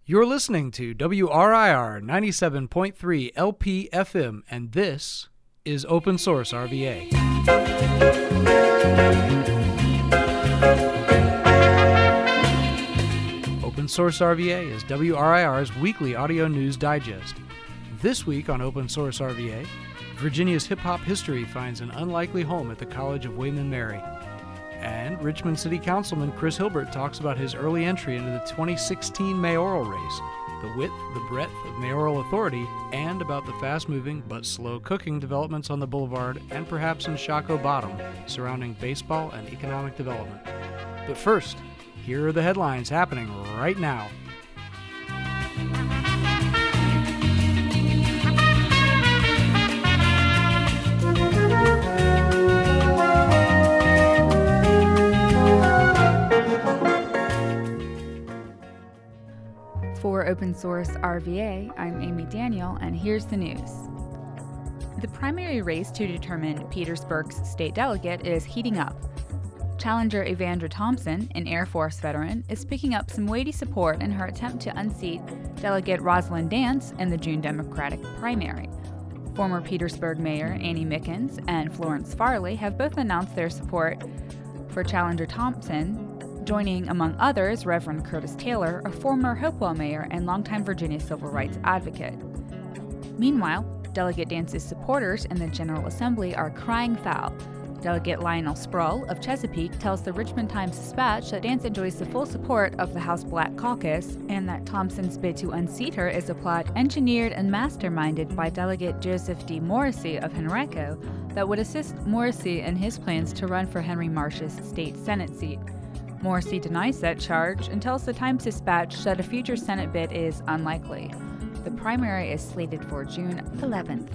You're listening to WRIR 97.3 LP-FM, and this is Open Source RVA. Open Source RVA is WRIR's weekly audio news digest. This week on Open Source RVA, Virginia's hip-hop history finds an unlikely home at the College of William & Mary. And Richmond City Councilman Chris Hilbert talks about his early entry into the 2016 mayoral race, the width, the breadth of mayoral authority, and about the fast-moving but slow-cooking developments on the boulevard and perhaps in Shockoe Bottom surrounding baseball and economic development. But first, here are the headlines happening right now. For Open Source RVA, I'm Amy Daniel, and here's the news. The primary race to determine Petersburg's state delegate is heating up. Challenger Evandra Thompson, an Air Force veteran, is picking up some weighty support in her attempt to unseat Delegate Rosalind Dance in the June Democratic primary. Former Petersburg Mayor Annie Mickens and Florence Farley have both announced their support for Challenger Thompson, joining, among others, Reverend Curtis Taylor, a former Hopewell mayor and longtime Virginia civil rights advocate. Meanwhile, Delegate Dance's supporters in the General Assembly are crying foul. Delegate Lionel Sproul of Chesapeake tells the Richmond Times-Dispatch that Dance enjoys the full support of the House Black Caucus and that Thompson's bid to unseat her is a plot engineered and masterminded by Delegate Joseph D. Morrissey of Henrico that would assist Morrissey in his plans to run for Henry Marsh's state Senate seat. Morrissey denies that charge and tells the Times-Dispatch that a future Senate bid is unlikely. The primary is slated for June 11th.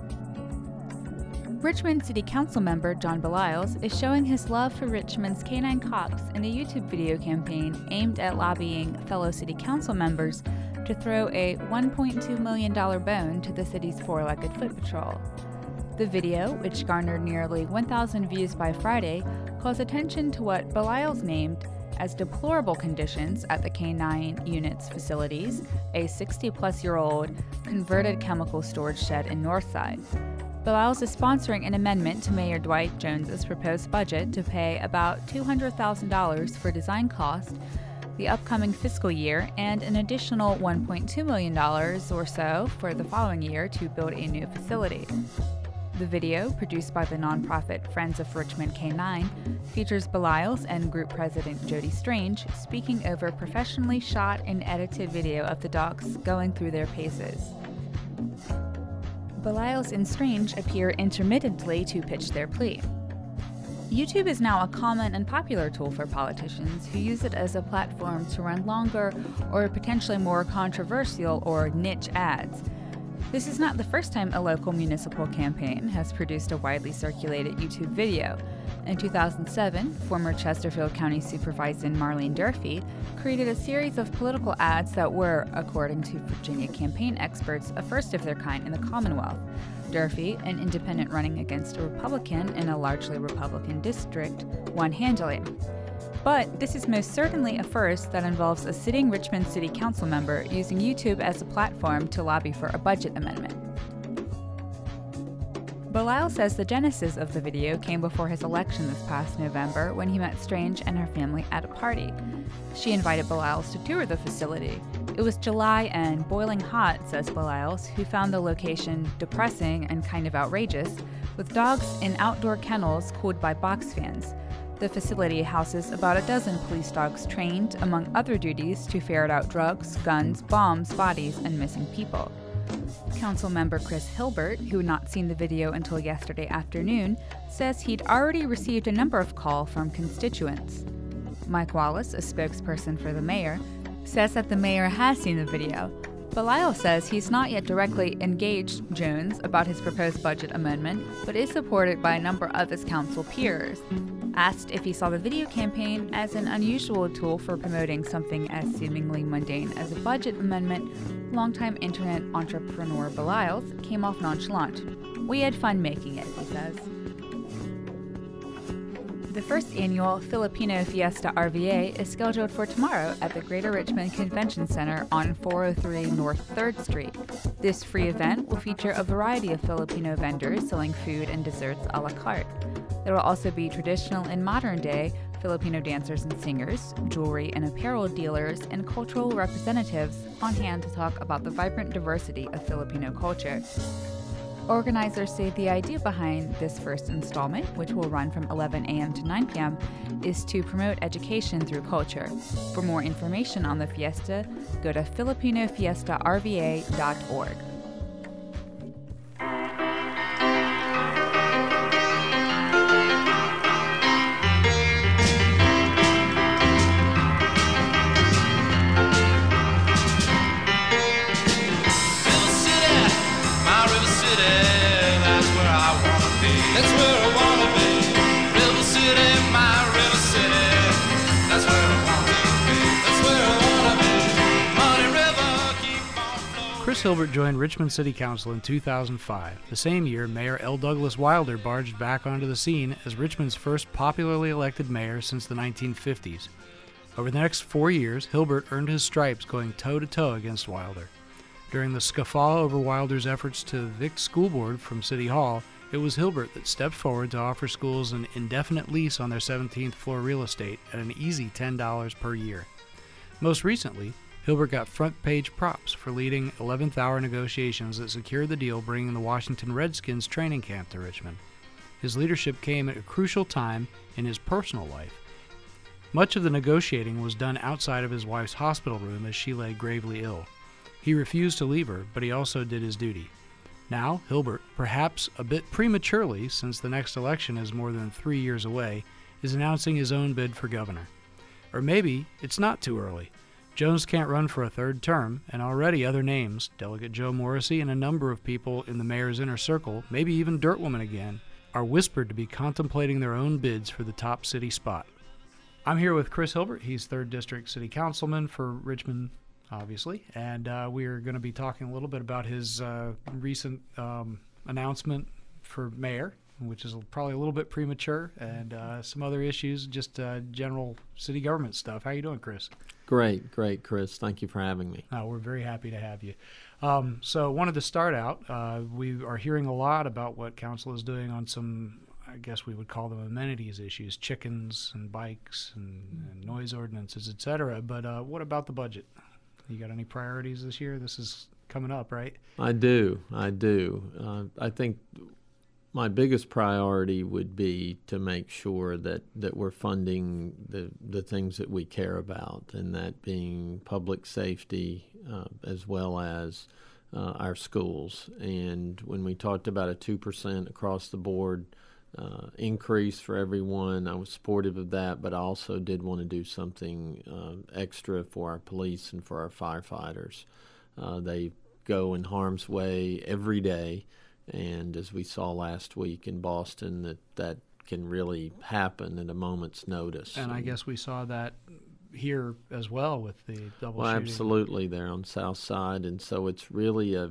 Richmond City Council member John Beliles is showing his love for Richmond's canine cops in a YouTube video campaign aimed at lobbying fellow city council members to throw a $1.2 million bone to the city's four-legged foot patrol. The video, which garnered nearly 1,000 views by Friday, calls attention to what Beliles named as deplorable conditions at the K9 unit's facilities, a 60-plus-year-old converted chemical storage shed in Northside. Beliles is sponsoring an amendment to Mayor Dwight Jones's proposed budget to pay about $200,000 for design costs the upcoming fiscal year and an additional $1.2 million or so for the following year to build a new facility. The video, produced by the nonprofit Friends of Richmond K9, features Beliles and group president Jody Strange speaking over professionally shot and edited video of the dogs going through their paces. Beliles and Strange appear intermittently to pitch their plea. YouTube is now a common and popular tool for politicians who use it as a platform to run longer or potentially more controversial or niche ads. This is not the first time a local municipal campaign has produced a widely circulated YouTube video. In 2007, former Chesterfield County Supervisor Marlene Durfee created a series of political ads that were, according to Virginia campaign experts, a first of their kind in the Commonwealth. Durfee, an independent running against a Republican in a largely Republican district, won handily. But this is most certainly a first that involves a sitting Richmond City Council member using YouTube as a platform to lobby for a budget amendment. Beliles says the genesis of the video came before his election this past November when he met Strange and her family at a party. She invited Beliles to tour the facility. It was July and boiling hot, says Beliles, who found the location depressing and kind of outrageous, with dogs in outdoor kennels cooled by box fans. The facility houses about a dozen police dogs trained, among other duties, to ferret out drugs, guns, bombs, bodies, and missing people. Councilmember Chris Hilbert, who had not seen the video until yesterday afternoon, says he'd already received a number of calls from constituents. Mike Wallace, a spokesperson for the mayor, says that the mayor has seen the video. Beliles says he's not yet directly engaged Jones about his proposed budget amendment, but is supported by a number of his council peers. Asked if he saw the video campaign as an unusual tool for promoting something as seemingly mundane as a budget amendment, longtime internet entrepreneur Beliles came off nonchalant. "We had fun making it," he says. The first annual Filipino Fiesta RVA is scheduled for tomorrow at the Greater Richmond Convention Center on 403 North 3rd Street. This free event will feature a variety of Filipino vendors selling food and desserts a la carte. There will also be traditional and modern-day Filipino dancers and singers, jewelry and apparel dealers, and cultural representatives on hand to talk about the vibrant diversity of Filipino culture. Organizers say the idea behind this first installment, which will run from 11 a.m. to 9 p.m., is to promote education through culture. For more information on the fiesta, go to filipinofiestarva.org. Chris Hilbert joined Richmond City Council in 2005. The same year, Mayor L. Douglas Wilder barged back onto the scene as Richmond's first popularly elected mayor since the 1950s. Over the next 4 years, Hilbert earned his stripes going toe-to-toe against Wilder. During the scuffle over Wilder's efforts to evict school board from City Hall, it was Hilbert that stepped forward to offer schools an indefinite lease on their 17th floor real estate at an easy $10 per year. Most recently, Hilbert got front-page props for leading 11th-hour negotiations that secured the deal bringing the Washington Redskins training camp to Richmond. His leadership came at a crucial time in his personal life. Much of the negotiating was done outside of his wife's hospital room as she lay gravely ill. He refused to leave her, but he also did his duty. Now, Hilbert, perhaps a bit prematurely since the next election is more than 3 years away, is announcing his own bid for governor. Or maybe it's not too early. Jones can't run for a third term, and already other names, Delegate Joe Morrissey and a number of people in the mayor's inner circle, maybe even Dirtwoman again, are whispered to be contemplating their own bids for the top city spot. I'm here with Chris Hilbert. He's 3rd District City Councilman for Richmond, obviously, and we are going to be talking a little bit about his recent announcement for mayor, which is probably a little bit premature, and some other issues, just general city government stuff. How you doing, Chris? Great, Chris. Thank you for having me. We're very happy to have you. So wanted to start out. We are hearing a lot about what council is doing on some, I guess we would call them amenities issues, chickens and bikes and noise ordinances, et cetera. But what about the budget? You got any priorities this year? This is coming up, right? I do. I think my biggest priority would be to make sure that we're funding the things that we care about, and that being public safety as well as our schools. And when we talked about a 2% across the board increase for everyone, I was supportive of that, but I also did want to do something extra for our police and for our firefighters. They go in harm's way every day. And as we saw last week in Boston, that can really happen at a moment's notice. And I guess we saw that here as well with the double shooting. Absolutely, there on South Side. And so it's really a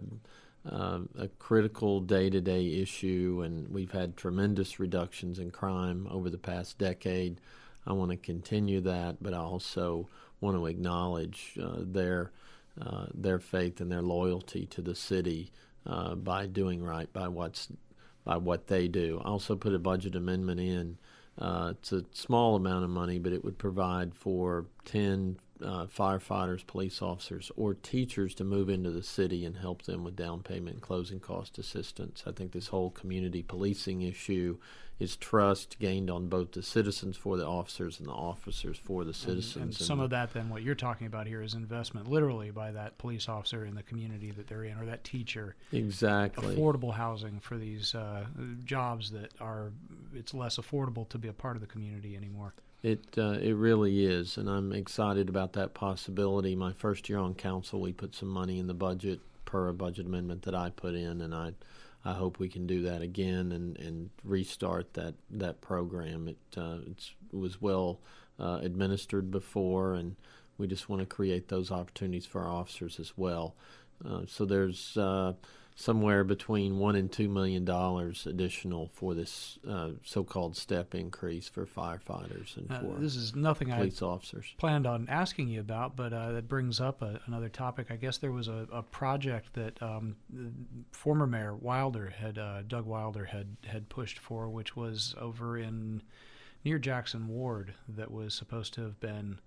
critical day-to-day issue, and we've had tremendous reductions in crime over the past decade. I want to continue that, but I also want to acknowledge their faith and their loyalty to the city. By doing right by what they do. I also put a budget amendment in. It's a small amount of money, but it would provide for 10 firefighters, police officers, or teachers to move into the city and help them with down payment and closing cost assistance. I think this whole community policing issue is trust gained on both the citizens for the officers and the officers for the citizens. And some of that, then, what you're talking about here is investment, literally, by that police officer in the community that they're in, or that teacher. Exactly. Affordable housing for these jobs that it's less affordable to be a part of the community anymore. It really is, and I'm excited about that possibility. My first year on council, we put some money in the budget per a budget amendment that I put in, and I hope we can do that again and restart that program. It was well administered before, and we just want to create those opportunities for our officers as well. So there's somewhere between $1 and $2 million additional for this so-called step increase for firefighters and for this is nothing police officers. Planned on asking you about, but that brings up another topic. I guess there was a project that former Mayor Wilder Doug Wilder had pushed for, which was over near Jackson Ward, that was supposed to have been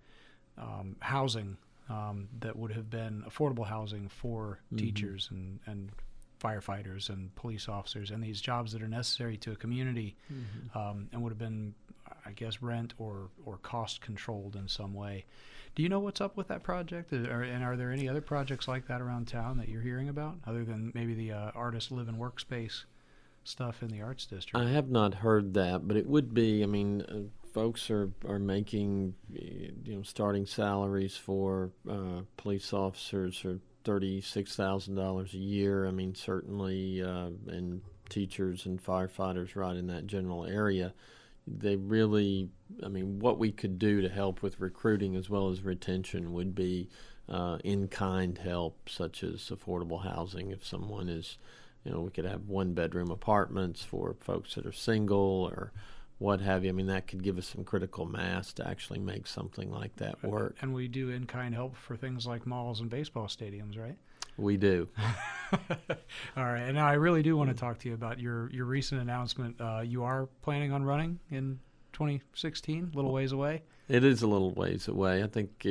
housing that would have been affordable housing for teachers and firefighters and police officers, and these jobs that are necessary to a community, and would have been, I guess, rent or cost controlled in some way. Do you know what's up with that project? And are there any other projects like that around town that you're hearing about, other than maybe the artist live and workspace stuff in the Arts District? I have not heard that, but it would be, I mean, folks are making, starting salaries for police officers are $36,000 a year. I mean, certainly, and teachers and firefighters right in that general area. They really, I mean, what we could do to help with recruiting as well as retention would be in-kind help, such as affordable housing. If someone is, we could have one-bedroom apartments for folks that are single or what have you. I mean, that could give us some critical mass to actually make something like that work. And we do in-kind help for things like malls and baseball stadiums, right? We do. All right. And now I really do want to talk to you about your recent announcement. You are planning on running in 2016, a little ways away? It is a little ways away. I think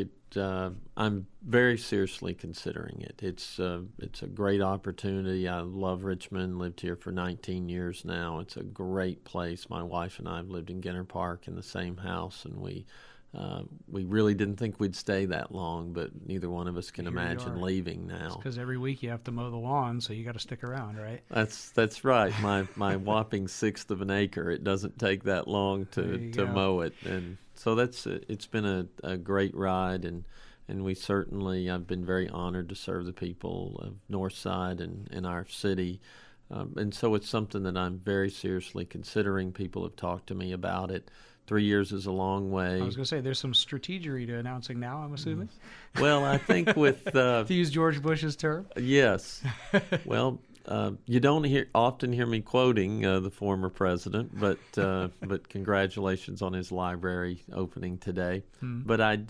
I'm very seriously considering it. It's a great opportunity. I love Richmond, lived here for 19 years now. It's a great place. My wife and I have lived in Ginter Park in the same house, and we really didn't think we'd stay that long, but neither one of us can imagine leaving now. Because every week you have to mow the lawn, so you got to stick around, right? That's right. My whopping 1/6 of an acre. It doesn't take that long to mow it, and so it's been a great ride, and we certainly, I've been very honored to serve the people of Northside and our city, and so it's something that I'm very seriously considering. People have talked to me about it. 3 years is a long way. I was going to say, there's some strategery to announcing now, I'm assuming? Well, I think with... to use George Bush's term? Yes. Well, you don't often hear me quoting the former president, but congratulations on his library opening today. But I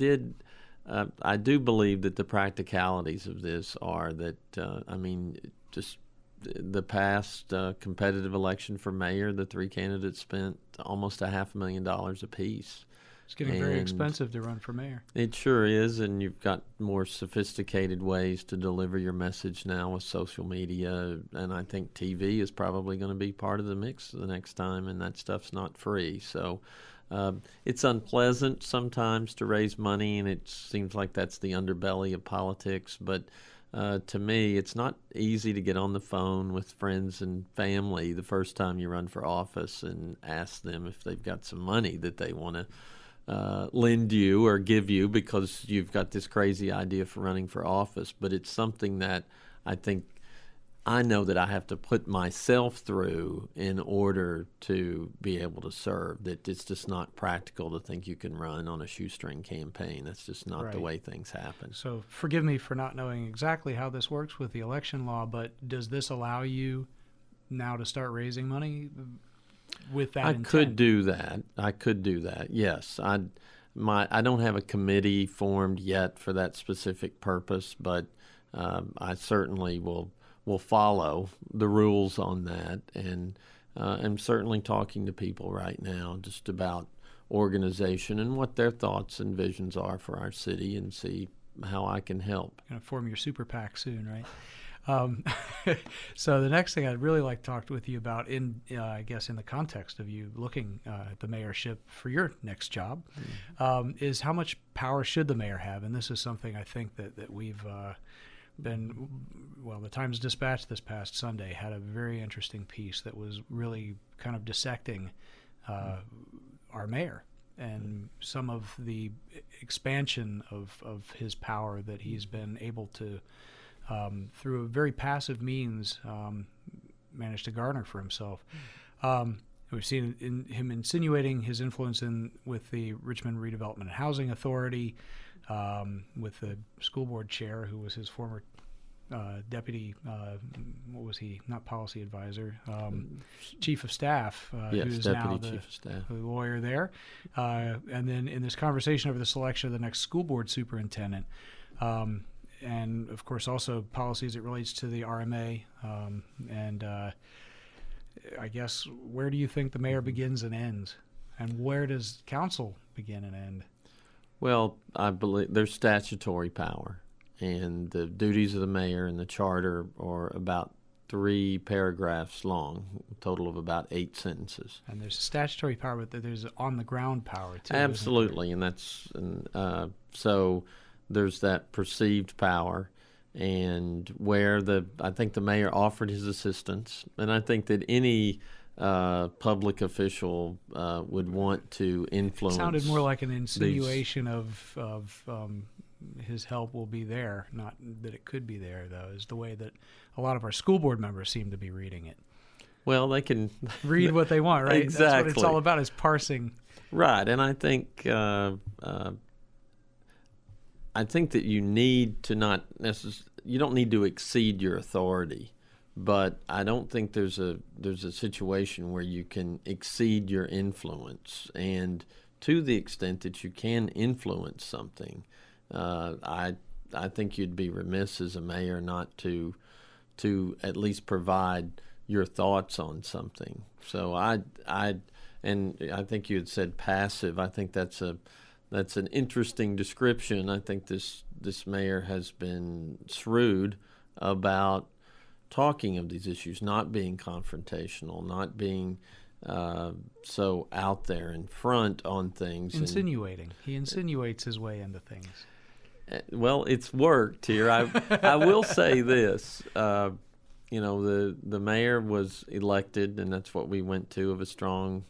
do believe that the practicalities of this are that, just the past competitive election for mayor, the three candidates spent almost $500,000 apiece. It's getting very expensive to run for mayor. It sure is, and you've got more sophisticated ways to deliver your message now with social media, and I think TV is probably going to be part of the mix the next time, and that stuff's not free. So it's unpleasant sometimes to raise money, and it seems like that's the underbelly of politics, but to me, it's not easy to get on the phone with friends and family the first time you run for office and ask them if they've got some money that they want to lend you or give you because you've got this crazy idea for running for office. But it's something that I know that I have to put myself through in order to be able to serve, that it's just not practical to think you can run on a shoestring campaign. That's just not the way things happen. So forgive me for not knowing exactly how this works with the election law, but does this allow you now to start raising money with that intent? I could do that, yes. I don't have a committee formed yet for that specific purpose, but I certainly will follow the rules on that, and I'm certainly talking to people right now just about organization and what their thoughts and visions are for our city, and see how I can help. You're going to form your super PAC soon, right? So the next thing I'd really like to talk with you about, I guess in the context of you looking at the mayorship for your next job, is how much power should the mayor have? And this is something I think that we've the Times Dispatch this past Sunday had a very interesting piece that was really kind of dissecting our mayor and some of the expansion of his power that he's been able to, through a very passive means, manage to garner for himself. We've seen him insinuating his influence with the Richmond Redevelopment and Housing Authority, with the school board chair, who was his former deputy, what was he? Not policy advisor, chief of staff, yes, who's deputy now chief of staff. the lawyer there. And then in this conversation over the selection of the next school board superintendent, and of course also policies it relates to the RMA, and I guess where do you think the mayor begins and ends, and where does council begin and end? Well, I believe there's statutory power, and the duties of the mayor and the charter are about 3 paragraphs long, a total of about 8 sentences. And there's a statutory power, but there's on-the-ground power, too. Absolutely, and so there's that perceived power, and where I think the mayor offered his assistance, and I think that any public official would want to influence. It sounded more like an insinuation of his help will be there, not that it could be there, though, is the way that a lot of our school board members seem to be reading it. Well, they can read what they want, right? Exactly. That's what it's all about, is parsing. Right, and I think that you need to not you don't need to exceed your authority, but I don't think there's a situation where you can exceed your influence. And to the extent that you can influence something, I think you'd be remiss as a mayor not to at least provide your thoughts on something. So I think you had said passive. I think that's an interesting description. I think this mayor has been shrewd about talking of these issues, not being confrontational, not being so out there in front on things. Insinuating. He insinuates his way into things. Well, it's worked here. I will say this. The mayor was elected, and that's what we went to, of a strong.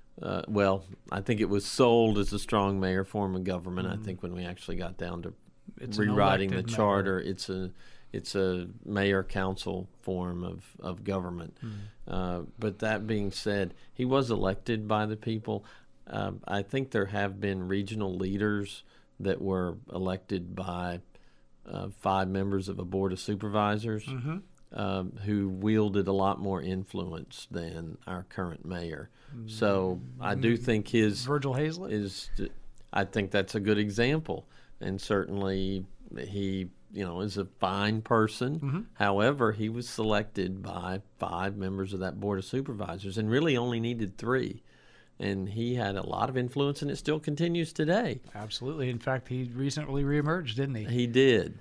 I think it was sold as a strong mayor form of government. I think when we actually got down to rewriting the charter, it's a mayor council form of government. But that being said, he was elected by the people. I think there have been regional leaders that were elected by 5 members of a board of supervisors who wielded a lot more influence than our current mayor. So I do think his Virgil Hazlett I think that's a good example, and certainly he is a fine person. However, he was selected by 5 members of that board of supervisors and really only needed 3. And he had a lot of influence, and it still continues today. Absolutely. In fact, he recently reemerged, didn't he? He did.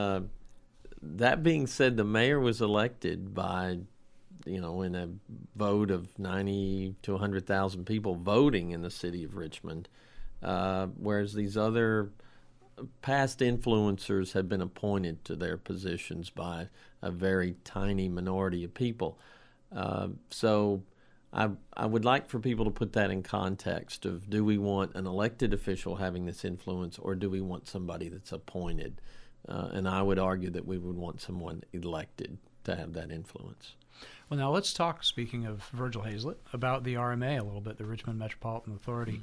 That being said, the mayor was elected by, in a vote of 90 to 100,000 people voting in the city of Richmond, whereas these other past influencers have been appointed to their positions by a very tiny minority of people. So I would like for people to put that in context of, do we want an elected official having this influence, or do we want somebody that's appointed? And I would argue that we would want someone elected to have that influence. Well, now let's talk, speaking of Virgil Hazlett, about the RMA a little bit, the Richmond Metropolitan Authority,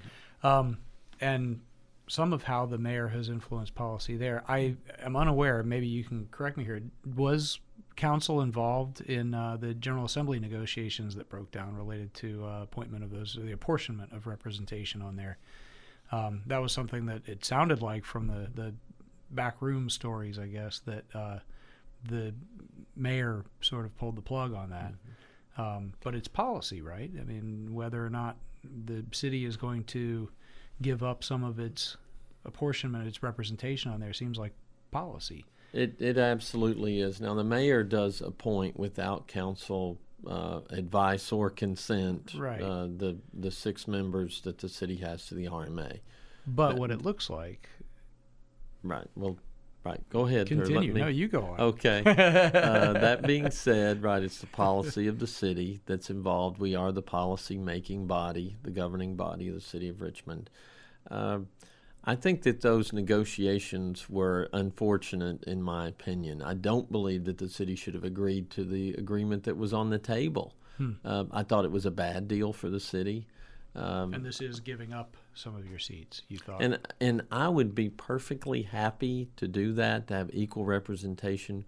and some of how the mayor has influenced policy there. I am unaware, maybe you can correct me here, was council involved in the General Assembly negotiations that broke down related to appointment of those, the apportionment of representation on there? That was something that it sounded like from the backroom stories, I guess, that the mayor sort of pulled the plug on that. But it's policy, right? I mean, whether or not the city is going to give up some of its apportionment, its representation on there, seems like policy. It absolutely is. Now, the mayor does appoint without council advice or consent, right, the 6 members that the city has to the RMA. But what it looks like... Right. Well, right. Go ahead. Continue. No, you go on. Okay. That being said, right, it's the policy of the city that's involved. We are the policy-making body, the governing body of the city of Richmond. I think that those negotiations were unfortunate, in my opinion. I don't believe that the city should have agreed to the agreement that was on the table. I thought it was a bad deal for the city. And this is giving up some of your seats, you thought? And I would be perfectly happy to do that, to have equal representation.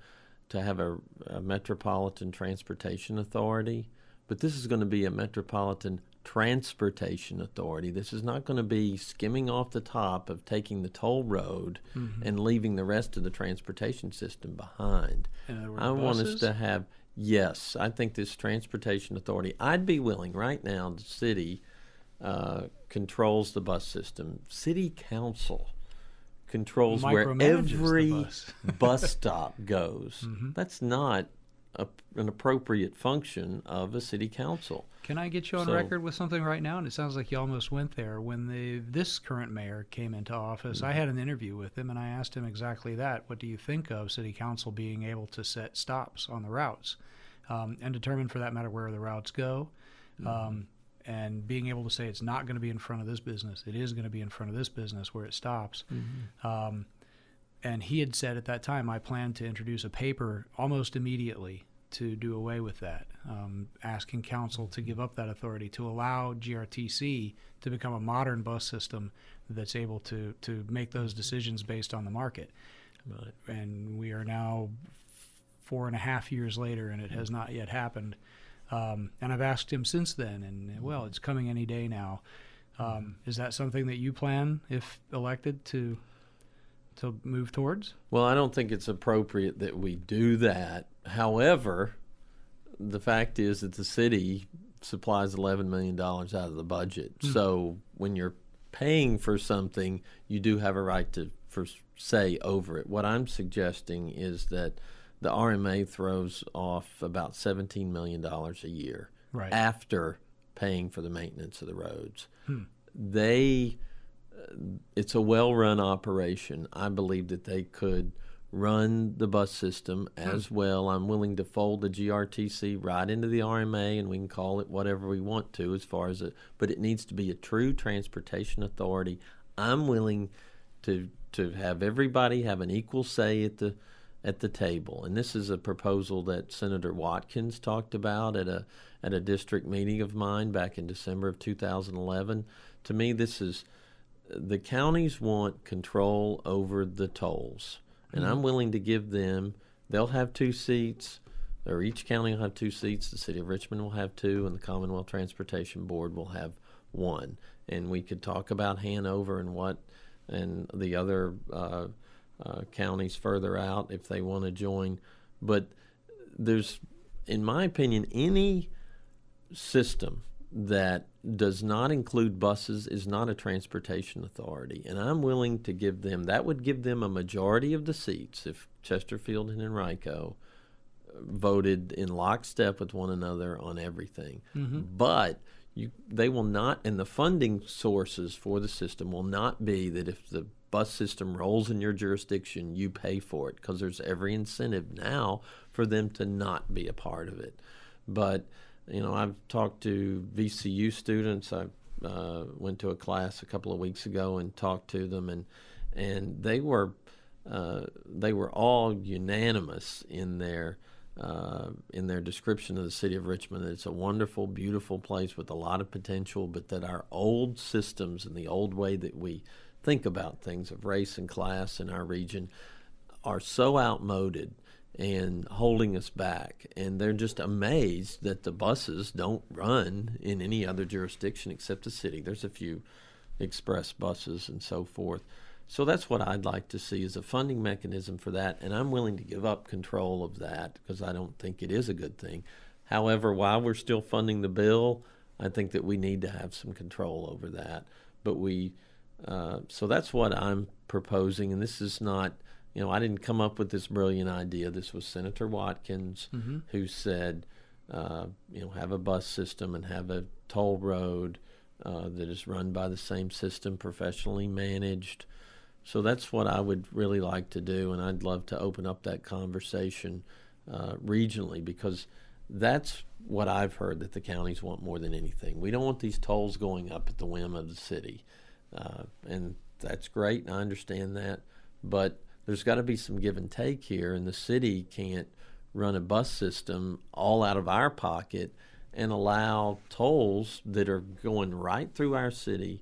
to have a metropolitan transportation authority, but this is going to be a metropolitan transportation authority. This is not going to be skimming off the top of taking the toll road and leaving the rest of the transportation system behind. In other words, I want us buses? to have, yes, I think this transportation authority, I'd be willing right now, the city controls the bus system. City council controls where Micromanages the every bus. bus stop goes. That's not an appropriate function of a city council. Can I get you on So- record with something right now? And it sounds like you almost went there. When this current mayor came into office, I had an interview with him, and I asked him exactly that. What do you think of city council being able to set stops on the routes and determine, for that matter, where the routes go? And being able to say it's not going to be in front of this business. It is going to be in front of this business where it stops. And he had said at that time, I plan to introduce a paper almost immediately to do away with that, asking council to give up that authority, to allow GRTC to become a modern bus system that's able to make those decisions based on the market. Right. And we are now 4.5 years later, and it has not yet happened. And I've asked him since then, and well, it's coming any day now. Is that something that you plan, if elected, to move towards? Well, I don't think it's appropriate that we do that. However, the fact is that the city supplies $11 million out of the budget. So when you're paying for something, you do have a right to say over it. What I'm suggesting is that the RMA throws off about $17 million a year Right. after paying for the maintenance of the roads. It's a well-run operation. I believe that they could run the bus system as well. I'm willing to fold the GRTC right into the RMA, and we can call it whatever we want to as far as it, but it needs to be a true transportation authority. I'm willing to have everybody have an equal say at the table. And this is a proposal that Senator Watkins talked about at a district meeting of mine back in December of 2011. To me, this is the counties want control over the tolls, and I'm willing to give them. They'll have 2 seats, or each county will have 2 seats. The city of Richmond will have 2, and the Commonwealth Transportation Board will have 1. And we could talk about Hanover and the other counties further out if they want to join. But there's, in my opinion, any system that does not include buses is not a transportation authority. And I'm willing to give them, that would give them a majority of the seats if Chesterfield and Henrico voted in lockstep with one another on everything. But they will not, and the funding sources for the system will not be that if the bus system rolls in your jurisdiction, you pay for it, because there's every incentive now for them to not be a part of it. But I've talked to VCU students. I went to a class a couple of weeks ago and talked to them, and they were all unanimous in their description of the city of Richmond. That it's a wonderful, beautiful place with a lot of potential, but that our old systems and the old way that we think about things of race and class in our region are so outmoded and holding us back. And they're just amazed that the buses don't run in any other jurisdiction except the city. There's a few express buses and so forth. So that's what I'd like to see, is a funding mechanism for that. And I'm willing to give up control of that because I don't think it is a good thing. However, while we're still funding the bill, I think that we need to have some control over that. But so that's what I'm proposing. And this is not, I didn't come up with this brilliant idea. This was Senator Watkins who said, have a bus system and have a toll road that is run by the same system, professionally managed. So that's what I would really like to do, and I'd love to open up that conversation regionally, because that's what I've heard that the counties want more than anything. We don't want these tolls going up at the whim of the city, and that's great, and I understand that, but there's got to be some give and take here, and the city can't run a bus system all out of our pocket and allow tolls that are going right through our city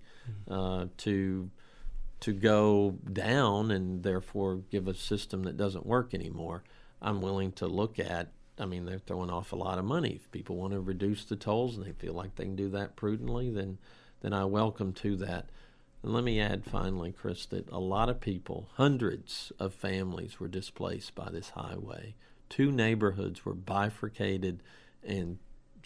to go down and therefore give a system that doesn't work anymore. I'm willing to look at. I mean, they're throwing off a lot of money. If people want to reduce the tolls and they feel like they can do that prudently, then I welcome to that. And let me add finally, Chris, that a lot of people, hundreds of families were displaced by this highway. 2 neighborhoods were bifurcated and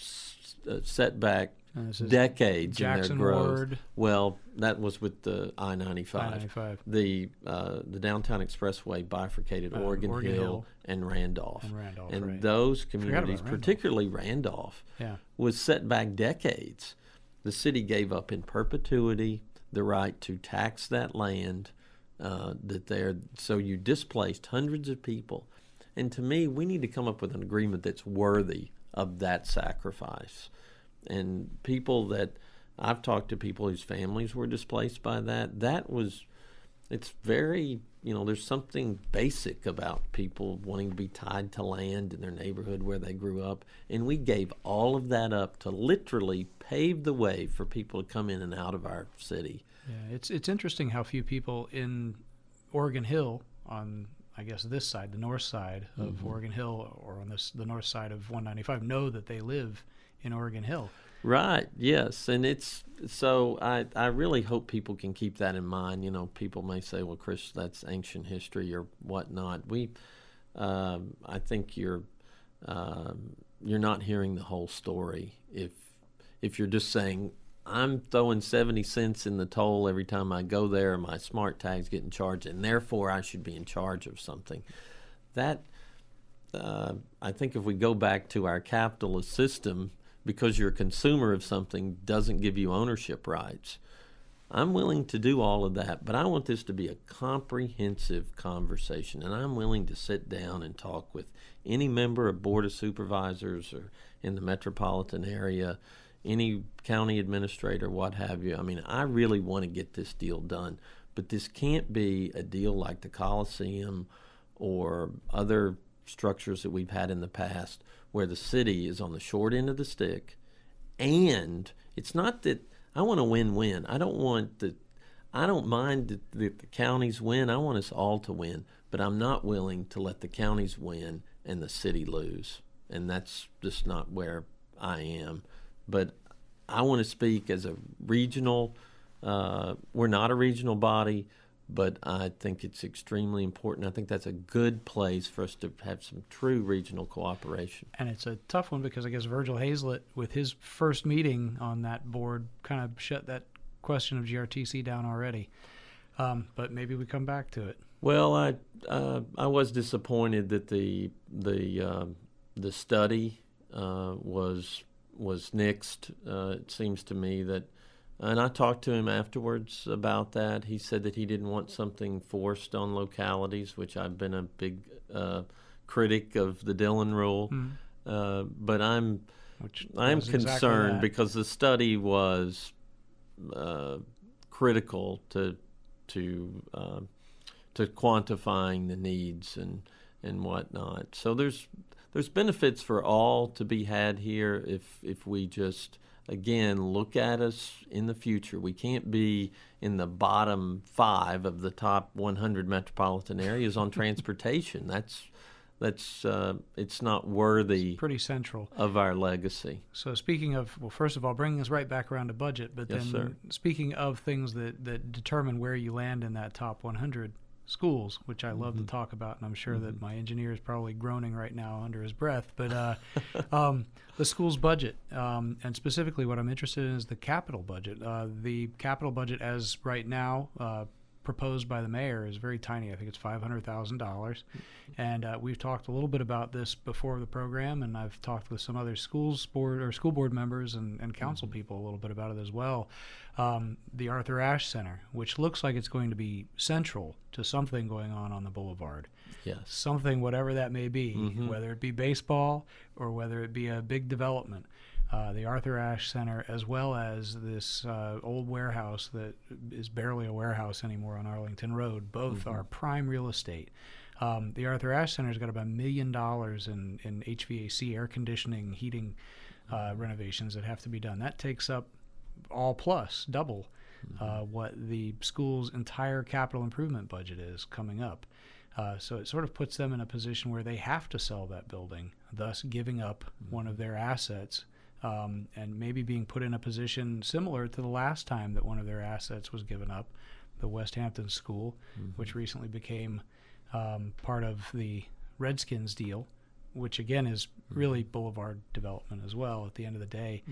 set back decades Jackson in their growth. Ward. Well, that was with the I-95. I-95. The downtown expressway bifurcated Oregon Hill and Randolph. And right. those communities, particularly Randolph, was set back decades. The city gave up in perpetuity the right to tax that land so you displaced hundreds of people. And to me, we need to come up with an agreement that's worthy of that sacrifice. And people that I've talked to, people whose families were displaced by it's very, there's something basic about people wanting to be tied to land in their neighborhood where they grew up. And we gave all of that up to literally pave the way for people to come in and out of our city. Yeah, it's interesting how few people in Oregon Hill on, I guess, this side, the north side of Oregon Hill, or on the north side of 195, know that they live in Oregon Hill. Right, yes. And so I really hope people can keep that in mind. People may say, well, Chris, that's ancient history or whatnot. I think you're not hearing the whole story if you're just saying, I'm throwing 70 cents in the toll every time I go there, my smart tag's getting charged, and therefore I should be in charge of something. That, I think if we go back to our capitalist system, because you're a consumer of something doesn't give you ownership rights. I'm willing to do all of that, but I want this to be a comprehensive conversation, and I'm willing to sit down and talk with any member of Board of Supervisors or in the metropolitan area, any county administrator, what have you. I mean, I really want to get this deal done, but this can't be a deal like the Coliseum or other structures that we've had in the past where the city is on the short end of the stick. And it's not that I want a win-win. I don't mind that the counties win. I want us all to win, but I'm not willing to let the counties win and the city lose. And that's just not where I am. But I want to speak as a regional, we're not a regional body, but I think it's extremely important. I think that's a good place for us to have some true regional cooperation. And it's a tough one because I guess Virgil Hazlett, with his first meeting on that board, kind of shut that question of GRTC down already. But maybe we come back to it. Well, I was disappointed that the study was nixed. It seems to me that. And I talked to him afterwards about that. He said that he didn't want something forced on localities, which I've been a big critic of the Dillon rule. But I'm concerned because the study was critical to quantifying the needs and whatnot. So there's benefits for all to be had here if we just, again, look at us in the future. We can't be in the bottom 5 of the top 100 metropolitan areas on transportation. That's it's not worthy. It's pretty central of our legacy. So speaking of, well, first of all, bringing us right back around to budget, but yes, then sir. Speaking of things that determine where you land in that top 100 schools, which I love to talk about, and I'm sure that my engineer is probably groaning right now under his breath, but the school's budget, and specifically what I'm interested in is the capital budget. The capital budget as right now proposed by the mayor is very tiny. I think it's $500,000, and we've talked a little bit about this before the program, and I've talked with some other school board members and council people a little bit about it as well. The Arthur Ashe Center, which looks like it's going to be central to something going on the boulevard. Yes. Something, whatever that may be, whether it be baseball or whether it be a big development. The Arthur Ashe Center, as well as this old warehouse that is barely a warehouse anymore on Arlington Road, both are prime real estate. The Arthur Ashe Center's got about $1 million in HVAC, air conditioning, heating renovations that have to be done. That takes up all plus double what the school's entire capital improvement budget is coming up. So it sort of puts them in a position where they have to sell that building, thus giving up one of their assets, and maybe being put in a position similar to the last time that one of their assets was given up, the West Hampton School, which recently became part of the Redskins deal, which again is really boulevard development as well at the end of the day.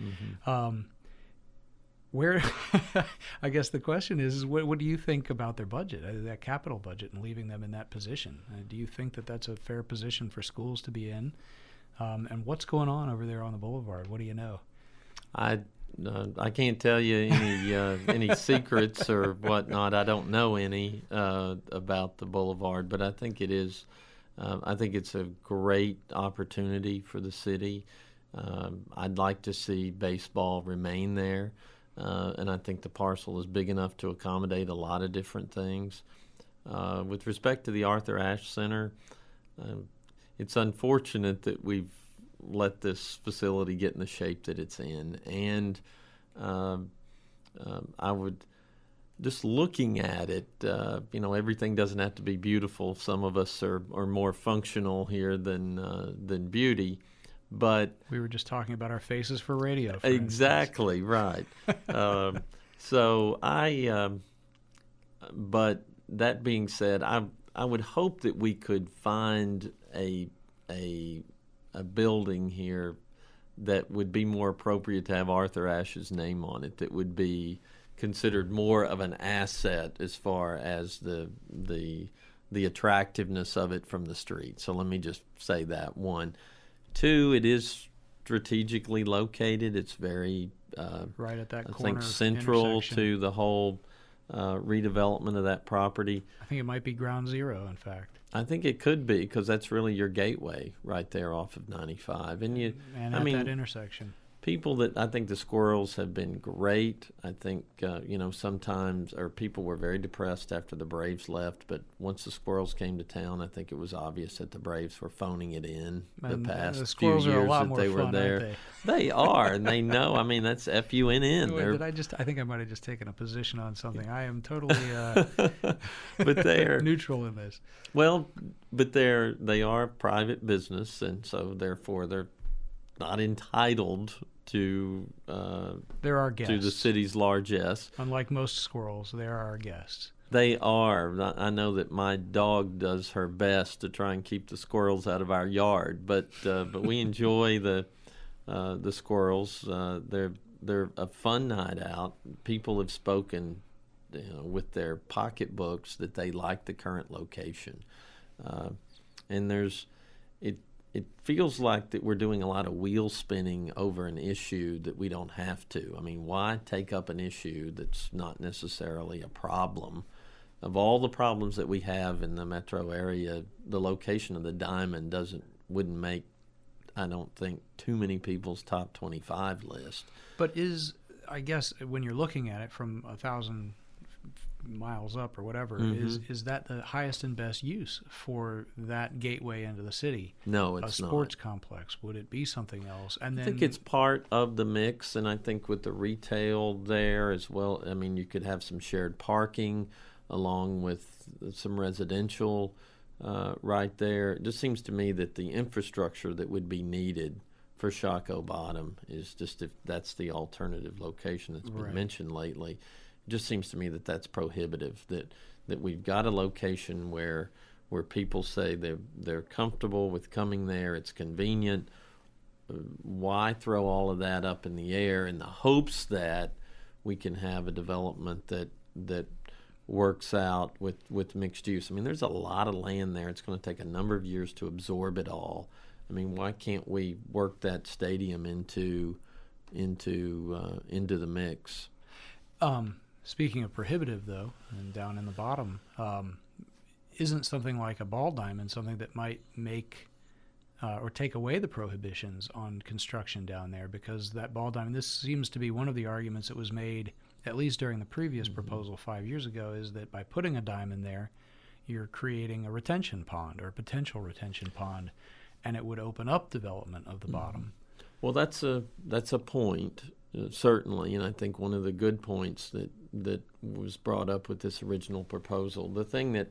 Where I guess the question is what do you think about their budget, that capital budget, and leaving them in that position? Do you think that that's a fair position for schools to be in? And what's going on over there on the boulevard? What do you know? I can't tell you any secrets or whatnot. I don't know any about the boulevard, but I think it is. I think it's a great opportunity for the city. I'd like to see baseball remain there, and I think the parcel is big enough to accommodate a lot of different things. With respect to the Arthur Ashe Center, it's unfortunate that we've let this facility get in the shape that it's in, and I would, just looking at it, everything doesn't have to be beautiful. Some of us are more functional here than beauty, but we were just talking about our faces for radio. For exactly right. But that being said, I would hope that we could find a building here that would be more appropriate to have Arthur Ashe's name on it, that would be considered more of an asset as far as the attractiveness of it from the street. So let me just say that. 1. 2, it is strategically located. It's very right at that I corner, think central to the whole redevelopment of that property. I think it might be ground zero, in fact. I think it could be, because that's really your gateway right there off of 95. And that intersection. I think the Squirrels have been great. I think, sometimes, or people were very depressed after the Braves left, but once the Squirrels came to town, I think it was obvious that the Braves were phoning it in the past few years that they were there. They are, and they know. I mean, that's FUNN. I think I might have just taken a position on something. I am totally but they're neutral in this. Well, but they are a private business, and so therefore they're not entitled to they're our guests. To the city's largesse. Unlike most squirrels, they are our guests. They are. I know that my dog does her best to try and keep the squirrels out of our yard, but we enjoy the squirrels. They're a fun night out. People have spoken, with their pocketbooks, that they like the current location, and it feels like that we're doing a lot of wheel spinning over an issue that we don't have to. I mean, why take up an issue that's not necessarily a problem? Of all the problems that we have in the metro area, the location of the Diamond wouldn't make, I don't think, too many people's top 25 list. But I guess when you're looking at it from 1,000 miles up or whatever, is that the highest and best use for that gateway into the city? No, it's not. A sports complex, would it be something else? And then, I think it's part of the mix, and I think with the retail there as well, I mean, you could have some shared parking along with some residential right there. It just seems to me that the infrastructure that would be needed for Shockoe Bottom is just, if that's the alternative location that's been mentioned lately, it just seems to me that that's prohibitive, that we've got a location where people say they're comfortable with coming there, it's convenient. Why throw all of that up in the air in the hopes that we can have a development that works out with mixed use? I mean, there's a lot of land there. It's going to take a number of years to absorb it all. I mean, why can't we work that stadium into the mix? Speaking of prohibitive, though, and down in the bottom, isn't something like a ball diamond something that might make or take away the prohibitions on construction down there? Because that ball diamond, this seems to be one of the arguments that was made, at least during the previous proposal 5 years ago, is that by putting a diamond there, you're creating a retention pond or a potential retention pond, and it would open up development of the bottom. Well, that's a point, certainly, and I think one of the good points that was brought up with this original proposal. The thing that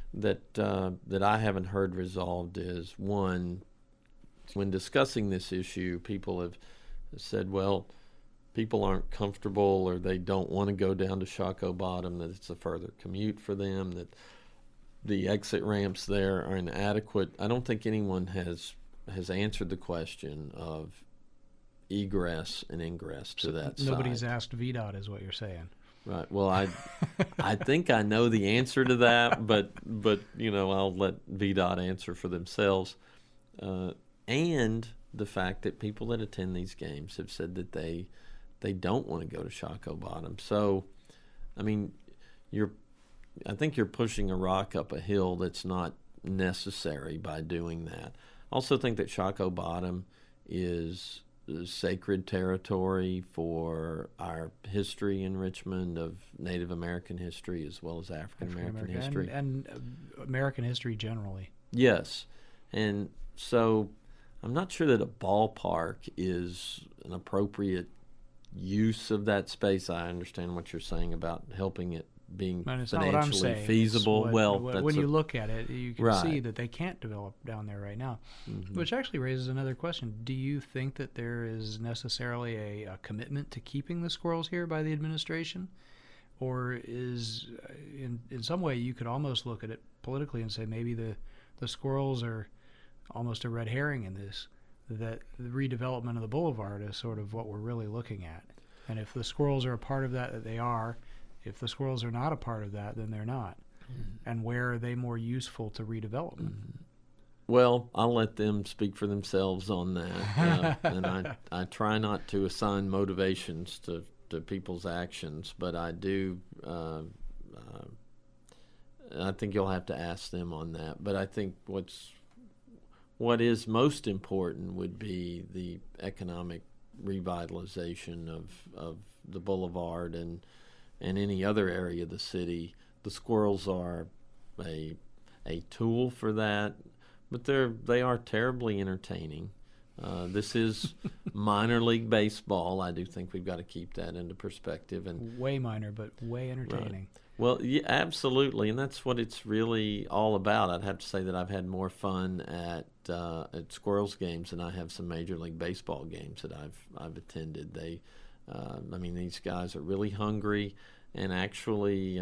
that I haven't heard resolved is, one, when discussing this issue, people have said, well, people aren't comfortable or they don't want to go down to Shockoe Bottom, that it's a further commute for them, that the exit ramps there are inadequate. I don't think anyone has answered the question of egress and ingress to that side. Nobody's asked VDOT, is what you're saying. Right. Well, I think I know the answer to that, but I'll let VDOT answer for themselves. And the fact that people that attend these games have said that they don't want to go to Shockoe Bottom. So, I mean, I think you're pushing a rock up a hill that's not necessary by doing that. I also think that Shockoe Bottom is sacred territory for our history in Richmond of Native American history as well as African American history. And American history generally. Yes. And so I'm not sure that a ballpark is an appropriate use of that space. I understand what you're saying about helping it being financially feasible. When you look at it, you can see that they can't develop down there right now, which actually raises another question. Do you think that there is necessarily a commitment to keeping the squirrels here by the administration? Or is, in some way, you could almost look at it politically and say maybe the squirrels are almost a red herring in this, that the redevelopment of the boulevard is sort of what we're really looking at. And if the squirrels are a part of that they are. If the squirrels are not a part of that, then they're not. And where are they more useful to redevelopment? Well, I'll let them speak for themselves on that. And I try not to assign motivations to people's actions, but I do. I think you'll have to ask them on that. But I think what is most important would be the economic revitalization of the boulevard and any other area of the city. The squirrels are a tool for that, but they are terribly entertaining. This is minor league baseball. I do think we've got to keep that into perspective. And way minor, but way entertaining. Right. Well, yeah, absolutely, and that's what it's really all about. I'd have to say that I've had more fun at Squirrels games than I have some Major League Baseball games that I've attended. These guys are really hungry, and actually,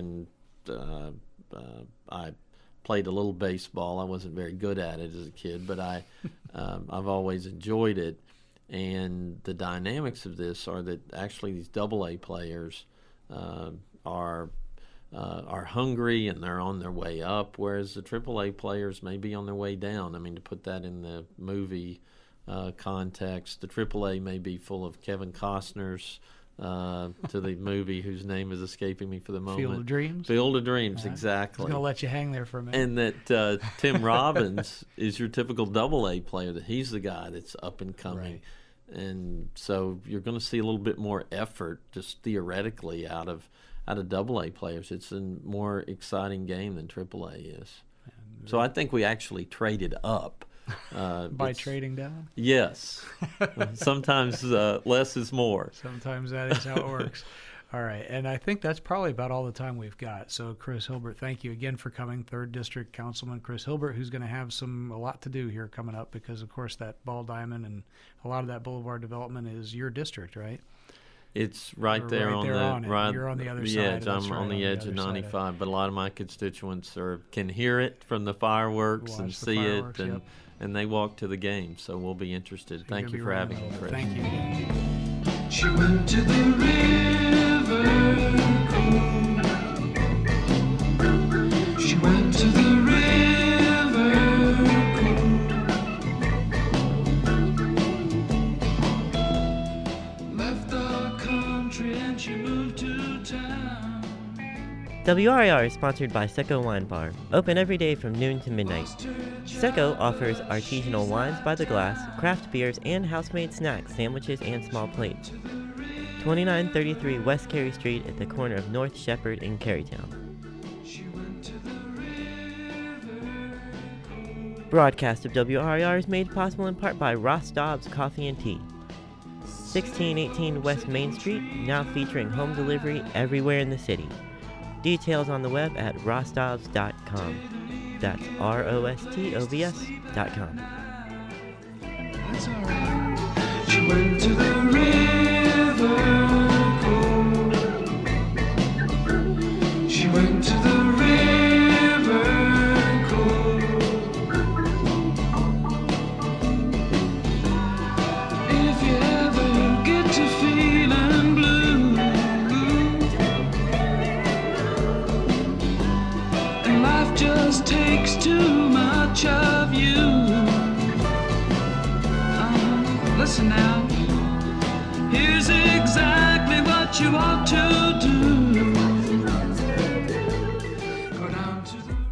I played a little baseball. I wasn't very good at it as a kid, but I've always enjoyed it. And the dynamics of this are that actually these AA players are hungry and they're on their way up, whereas the AAA players may be on their way down. I mean, to put that in the movie context, the AAA may be full of Kevin Costner's to the movie whose name is escaping me for the moment. Field of Dreams? Field of Dreams, exactly. I'm going to let you hang there for a minute. And that Tim Robbins is your typical AA player, that he's the guy that's up and coming. Right. And so you're going to see a little bit more effort, just theoretically, out of AA players. It's a more exciting game than AAA is. So I think we actually traded up. By trading down? Yes. Sometimes less is more. Sometimes that is how it works. All right. And I think that's probably about all the time we've got. So, Chris Hilbert, thank you again for coming. 3rd District Councilman Chris Hilbert, who's going to have a lot to do here coming up because, of course, that Ball Diamond and a lot of that boulevard development is your district, right? It's right there on the right. You're on the other side. I'm on the edge of 95, but a lot of my constituents can hear it from the fireworks and see it, and they walk to the game. So we'll be interested. Thank you for having me, Chris. Thank you. She went to the river. She went to the river. Left the country and she moved to town. WRIR is sponsored by Secco Wine Bar, open every day from noon to midnight. Secco offers artisanal wines by the glass, craft beers, and house-made snacks, sandwiches, and small plates. 2933 West Cary Street at the corner of North Shepherd and Carytown. Broadcast of WRIR is made possible in part by Ross Dobbs Coffee and Tea. 1618 West Main Street, now featuring home delivery everywhere in the city. Details on the web at rostovs.com. That's ROSTOVS.com. That's all right. She went to the river cold. She went to the river cold. If you ever get to feeling blue, and life just takes too much of you. Listen now, here's exactly what you ought to do. Go down to the...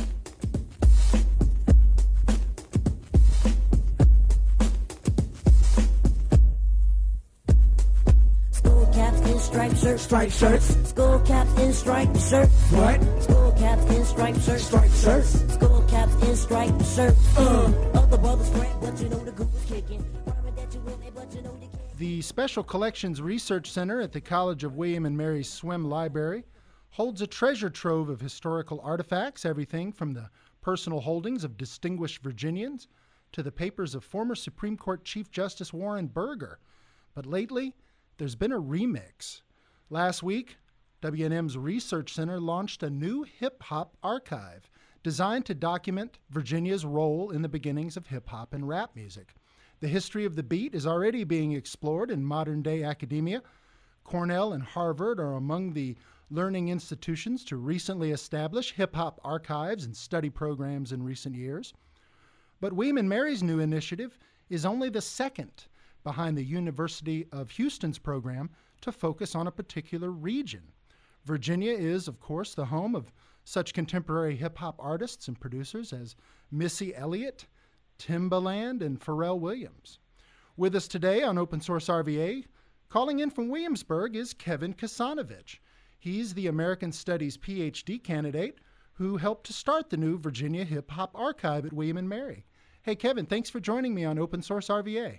Skull caps in striped shirts. Striped shirts. Skull caps in striped shirts. What? Skull caps in striped shirts. Striped shirts. Skull caps in striped shirts. Other brothers scrap, but you know the group is kicking. Rhyming that you win, but you know they can't. The Special Collections Research Center at the College of William and Mary Swim Library holds a treasure trove of historical artifacts, everything from the personal holdings of distinguished Virginians to the papers of former Supreme Court Chief Justice Warren Burger. But lately, there's been a remix. Last week, W&M's Research Center launched a new hip-hop archive designed to document Virginia's role in the beginnings of hip-hop and rap music. The history of the beat is already being explored in modern-day academia. Cornell and Harvard are among the learning institutions to recently establish hip-hop archives and study programs in recent years. But William and Mary's new initiative is only the second behind the University of Houston's program to focus on a particular region. Virginia is, of course, the home of such contemporary hip-hop artists and producers as Missy Elliott, Timbaland, and Pharrell Williams. With us today on Open Source RVA, calling in from Williamsburg, is Kevin Kasanovich. He's the American Studies PhD candidate who helped to start the new Virginia Hip Hop Archive at William & Mary. Hey, Kevin, thanks for joining me on Open Source RVA.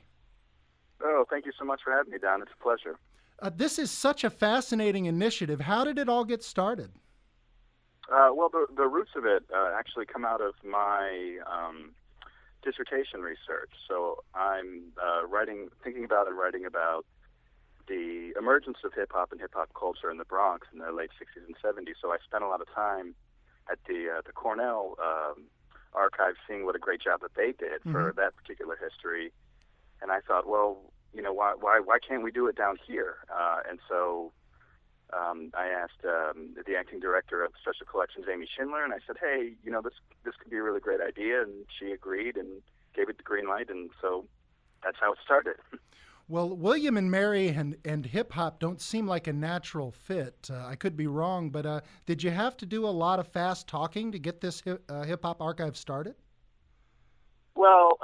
Oh, thank you so much for having me, Don. It's a pleasure. This is such a fascinating initiative. How did it all get started? Well, the roots of it actually come out of my dissertation research. So I'm thinking about and writing about the emergence of hip-hop and hip-hop culture in the Bronx in the late 60s and 70s. So I spent a lot of time at the Cornell archive seeing what a great job that they did for that particular history. And I thought, well, you know, why can't we do it down here? And so I asked the acting director of Special Collections, Amy Schindler, and I said, hey, you know, this could be a really great idea. And she agreed and gave it the green light. And so that's how it started. Well, William and Mary and hip-hop don't seem like a natural fit. I could be wrong, but did you have to do a lot of fast talking to get this hip-hop archive started? Well,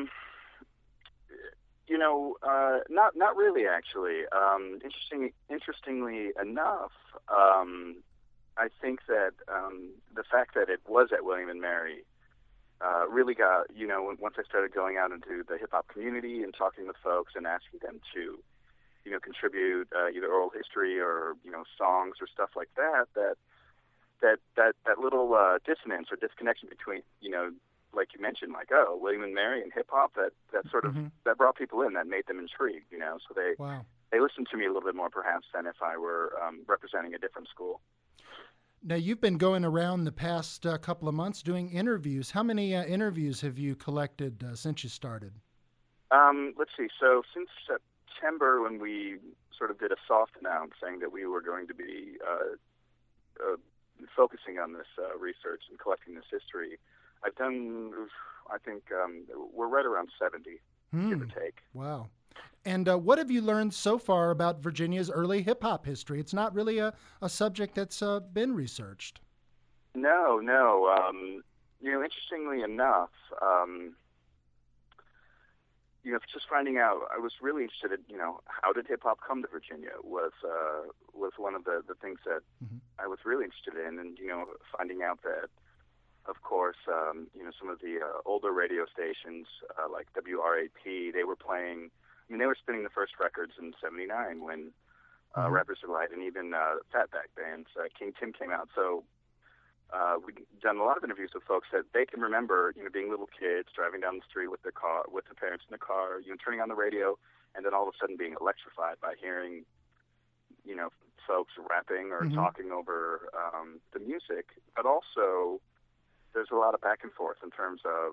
you know, not really, actually. Interestingly enough, I think that the fact that it was at William and Mary really got, you know, once I started going out into the hip hop community and talking with folks and asking them to, you know, contribute either oral history or, you know, songs or stuff like that, that little dissonance or disconnection between, you know, like you mentioned, like, oh, William and Mary and hip hop, that sort of that brought people in, that made them intrigued, you know. So they listened to me a little bit more perhaps than if I were representing a different school. Now, you've been going around the past couple of months doing interviews. How many interviews have you collected since you started? Let's see. So since September, when we sort of did a soft announce saying that we were going to be focusing on this research and collecting this history, I've done, I think, we're right around 70, give or take. Wow. And what have you learned so far about Virginia's early hip-hop history? It's not really a subject that's been researched. No. You know, interestingly enough, you know, just finding out, I was really interested in, you know, how did hip-hop come to Virginia was one of the things that I was really interested in. And, you know, finding out that, of course, you know, some of the older radio stations like WRAP, they were playing, I mean, they were spinning the first records in '79 when Rappers Delight, and even Fatback bands. King Tim came out. So we've done a lot of interviews with folks that they can remember, being little kids driving down the street with their car, with their parents in the car, turning on the radio, and then all of a sudden being electrified by hearing, folks rapping or talking over the music. But also, there's a lot of back and forth in terms of,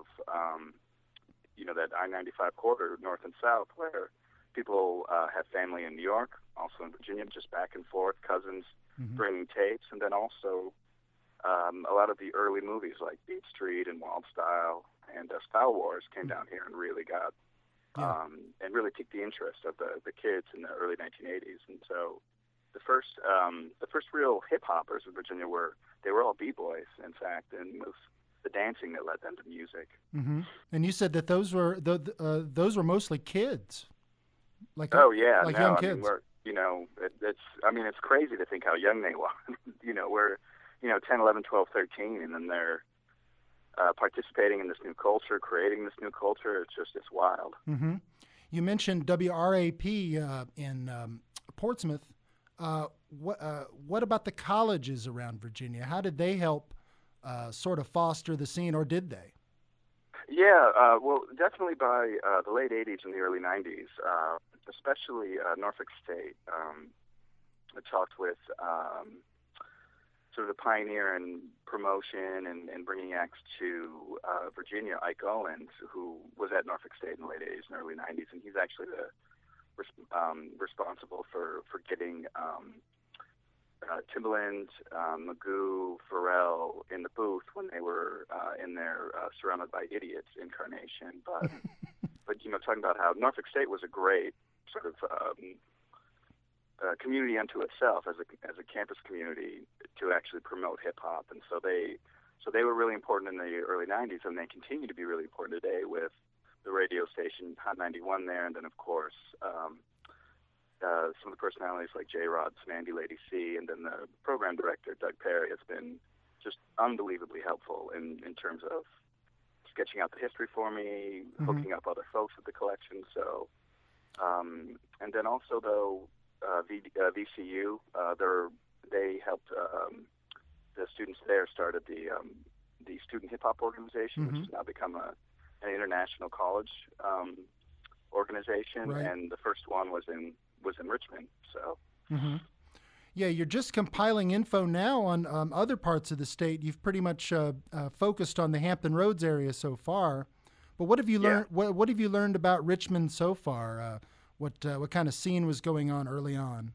that I-95 corridor, north and south, where people have family in New York, also in Virginia, just back and forth, cousins bringing tapes, and then also a lot of the early movies like Beat Street and Wild Style and Style Wars came down here and really got and really piqued the interest of the kids in the early 1980s. And so the first real hip hoppers in Virginia were all b-boys, in fact, and it was the dancing that led them to music. Mm-hmm. And you said that those were mostly kids. Like young kids. It's crazy to think how young they were. We're 10, 11, 12, 13, and then they're participating in this new culture, creating this new culture. It's wild. Mm-hmm. You mentioned WRAP in Portsmouth. What about the colleges around Virginia? How did they help sort of foster the scene, or did they? Yeah, well, definitely by the late 80s and the early 90s, especially Norfolk State. I talked with sort of the pioneer in promotion and bringing acts to Virginia, Ike Owens, who was at Norfolk State in the late 80s and early 90s, and he's actually the responsible for getting Timbaland, Magoo, Pharrell in the booth when they were in their Surrounded by Idiots incarnation. But talking about how Norfolk State was a great sort of community unto itself as a campus community to actually promote hip hop, and so they were really important in the early 90s, and they continue to be really important today with the radio station Hot 91 there, and then of course some of the personalities like J-Rod, Sandy, Lady C, and then the program director Doug Perry has been just unbelievably helpful in terms of sketching out the history for me, hooking up other folks with the collection. So, and then also though VCU, they helped the students there started the Student Hip Hop Organization, which has now become an international college organization, right. And the first one was in Richmond. So. Yeah, you're just compiling info now on other parts of the state. You've pretty much focused on the Hampton Roads area so far. But what have you learned? What have you learned about Richmond so far? What kind of scene was going on early on?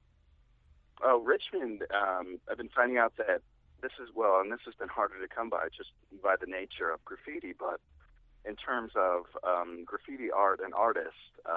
Oh, Richmond. I've been finding out that this has been harder to come by just by the nature of graffiti. But in terms of graffiti art and artists,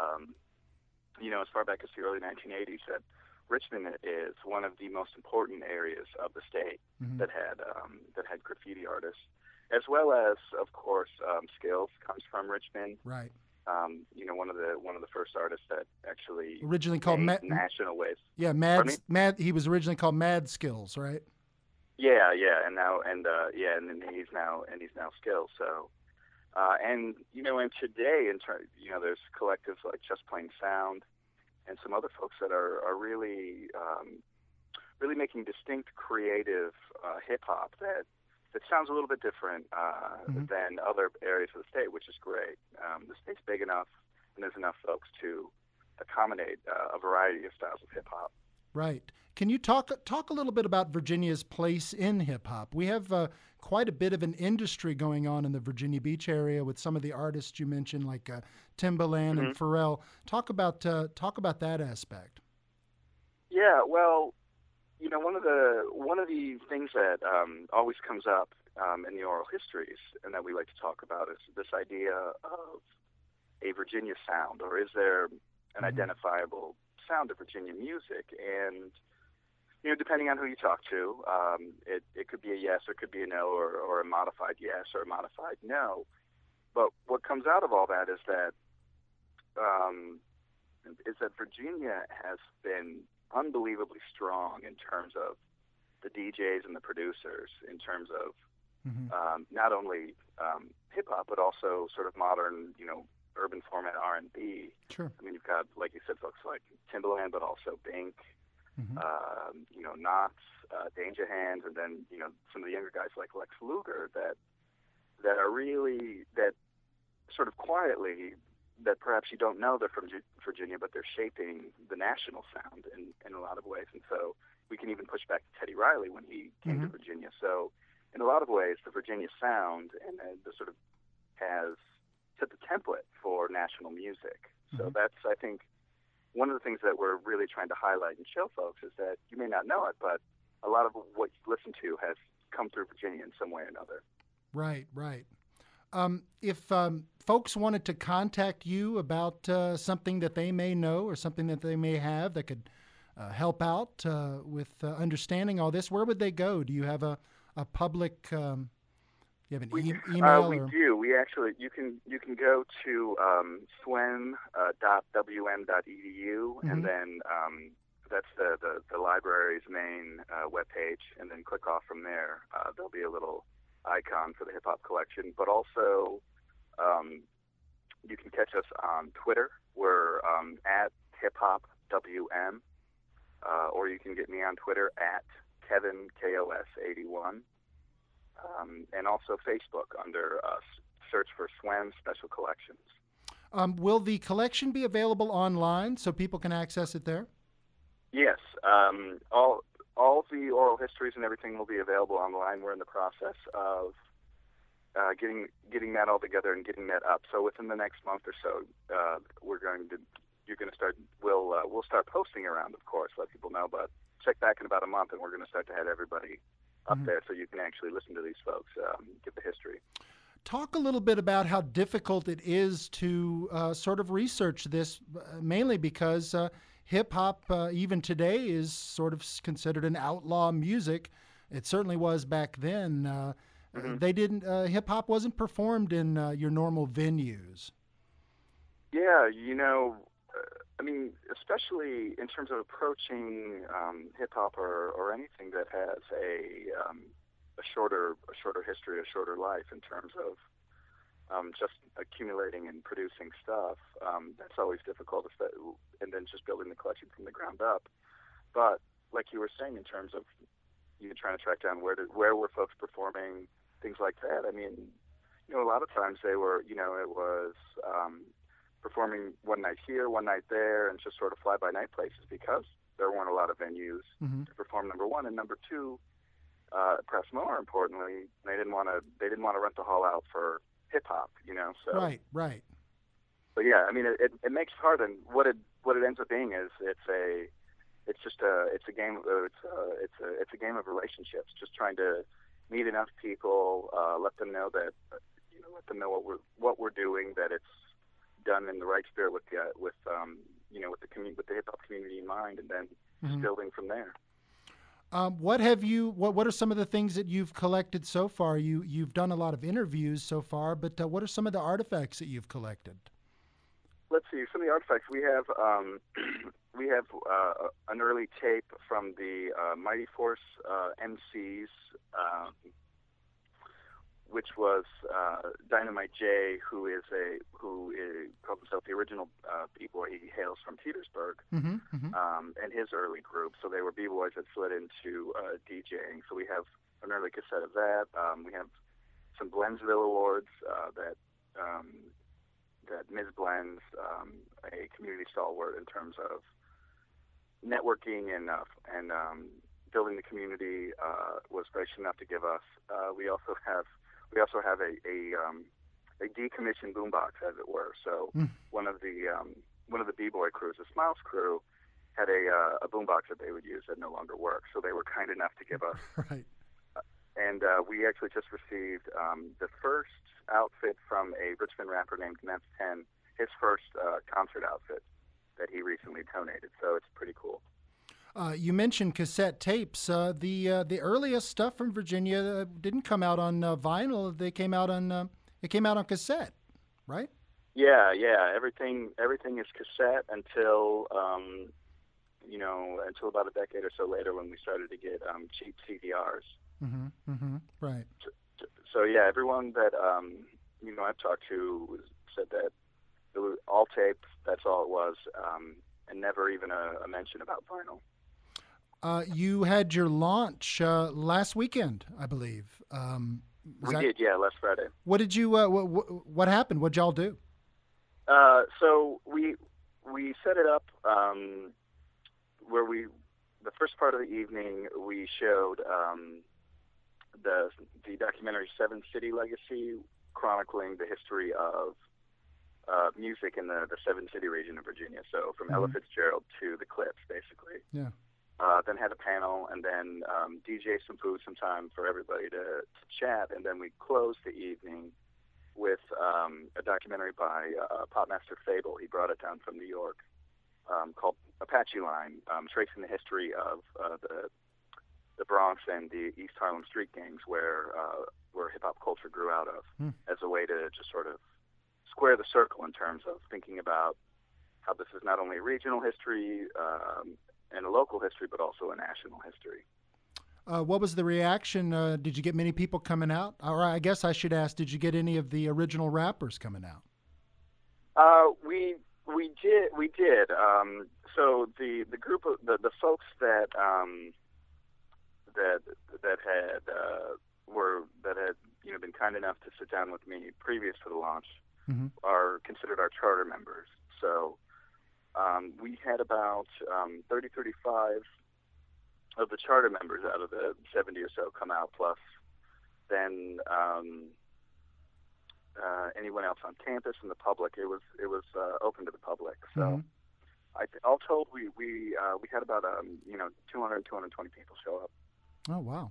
as far back as the early 1980s, that Richmond is one of the most important areas of the state that had graffiti artists, as well as, of course, Skills comes from Richmond. Right. One of the first artists that actually originally called national waves. Yeah, Mad. He was originally called Mad Skills, right? Yeah, and then he's now Skills. So, and today there's collectives like Just Plain Sound, and some other folks that are really making distinct, creative hip hop that sounds a little bit different than other areas of the state, which is great. The state's big enough, and there's enough folks to accommodate a variety of styles of hip hop. Right. Can you talk a little bit about Virginia's place in hip hop? We have quite a bit of an industry going on in the Virginia Beach area with some of the artists you mentioned, like Timbaland and Pharrell. Talk about that aspect. Yeah. Well, one of the things that always comes up in the oral histories and that we like to talk about is this idea of a Virginia sound, or is there an identifiable sound of Virginia music? And depending on who you talk to, it could be a yes, or it could be a no, or a modified yes or a modified no. But what comes out of all that is that Virginia has been unbelievably strong in terms of the DJs and the producers, in terms of not only hip hop but also sort of modern, urban format R&B. Sure. I mean, you've got, like you said, folks like Timbaland, but also Bink, Knots, Danger Hands, and then some of the younger guys like Lex Luger that are really that sort of quietly that perhaps you don't know they're from Virginia, but they're shaping the national sound in a lot of ways. And so we can even push back to Teddy Riley when he came to Virginia. So in a lot of ways, the Virginia sound and the sort of has set the template for national music. So that's, I think, one of the things that we're really trying to highlight and show folks is that you may not know it, but a lot of what you listen to has come through Virginia in some way or another. Right. If folks wanted to contact you about something that they may know or something that they may have that could help out with understanding all this, where would they go? Do you have a public? You have an email? We do. We actually you can go to swem.wm.edu and then that's the library's main webpage, and then click off from there. There'll be a little icon for the hip hop collection, but also you can catch us on Twitter. We're at hiphopwm, or you can get me on Twitter at Kevin KOS81, and also Facebook under search for SWEM Special Collections. Will the collection be available online so people can access it there? Yes, all the oral histories and everything will be available online. We're in the process of getting that all together and getting that up. So within the next month or so, we'll start posting around, of course, let people know. But check back in about a month, and we're going to start to have everybody up there, so you can actually listen to these folks, get the history. Talk a little bit about how difficult it is to sort of research this, mainly because hip-hop, even today, is sort of considered an outlaw music. It certainly was back then. They didn't. Hip-hop wasn't performed in your normal venues. Yeah, I mean, especially in terms of approaching hip-hop or anything that has a shorter history, a shorter life in terms of just accumulating and producing stuff. That's always difficult, and then just building the collection from the ground up. But like you were saying, in terms of trying to track down where were folks performing, things like that. I mean, a lot of times they were, it was performing one night here, one night there, and just sort of fly-by-night places because there weren't a lot of venues to perform. Number one, and number two, perhaps more importantly, they didn't want to rent the hall out for hip hop, So right. But yeah, I mean, it makes it hard, and what it ends up being is it's a game of relationships, just trying to meet enough people, let them know what we're doing, that it's done in the right spirit with the hip hop community in mind, and then just building from there. What are some of the things that you've collected so far? You've done a lot of interviews so far, but what are some of the artifacts that you've collected? Let's see. Some of the artifacts we have an early tape from the Mighty Force MCs, which was Dynamite J, who called himself the original b-boy. He hails from Petersburg, and his early group. So they were b-boys that slid into DJing. So we have an early cassette of that. We have some Blendsville awards that Ms. Blends, a community stalwart in terms of networking and building the community, was gracious enough to give us. We also have a decommissioned boombox, as it were. So one of the b-boy crews, the Smiles crew, had a boombox that they would use that no longer works. So they were kind enough to give us. Right. And we actually just received the first outfit from a Richmond rapper named Meth 10, his first concert outfit that he recently donated. So it's pretty cool. You mentioned cassette tapes. The earliest stuff from Virginia didn't come out on vinyl. They came out on cassette, right? Yeah. Everything is cassette until until about a decade or so later when we started to get cheap CDRs. Right. So yeah, everyone that I've talked to said that it was all tape. That's all it was, and never even a mention about vinyl. You had your launch last weekend, I believe. We did, yeah, last Friday. What did you? What happened? What'd y'all do? So we set it up where the first part of the evening we showed the documentary Seven City Legacy, chronicling the history of music in the Seven City region of Virginia. So from Ella Fitzgerald to the Clips, basically. Yeah. Then had a panel, and then DJ some food, some time for everybody to chat, and then we closed the evening with a documentary by Popmaster Fable. He brought it down from New York, called Apache Line, tracing the history of the Bronx and the East Harlem street gangs, where hip hop culture grew out of, as a way to just sort of square the circle in terms of thinking about how this is not only a regional history and a local history, but also a national history. What was the reaction? Did you get many people coming out? Or I guess I should ask, did you get any of the original rappers coming out? We did. So the group of the folks that had been kind enough to sit down with me previous to the launch are considered our charter members. So we had about 30, 35 of the charter members out of the 70 or so come out, plus then anyone else on campus and the public. It was open to the public. So all told, we had about 200, 220 people show up. Oh wow.